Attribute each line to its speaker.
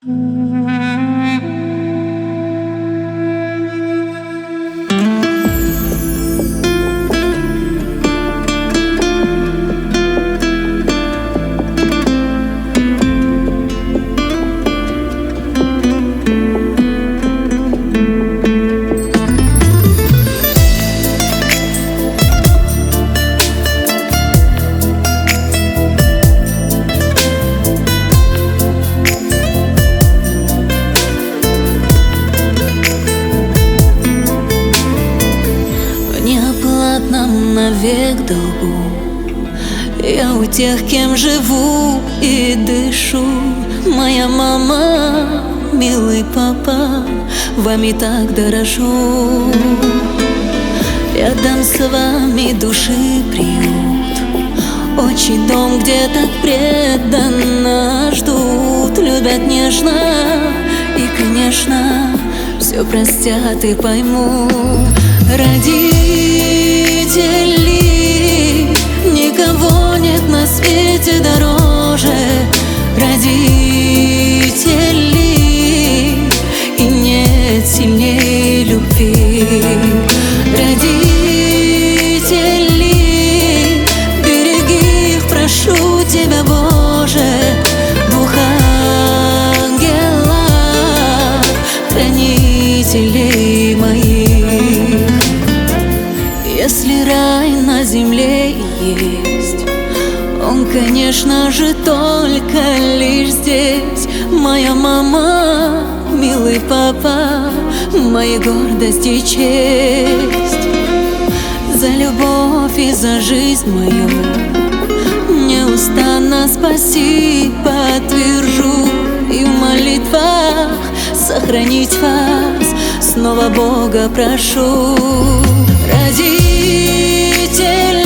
Speaker 1: Навек долгу я у тех, кем живу и дышу. Моя мама, милый папа, вами так дорожу. Рядом с вами души приют, отчий дом, где так преданно ждут. Любят нежно и, конечно, все простят и поймут. Родители, никого нет на свете дороже родителей, и нет сильнее любви. Родители, береги их, прошу тебя, Боже, дух ангелов, хранителей моих. Если рай на земле есть, он, конечно же, только лишь здесь. Моя мама, милый папа, моя гордость и честь. За любовь и за жизнь мою неустанно спасибо твержу. И в молитвах сохранить вас снова Бога прошу. Родители,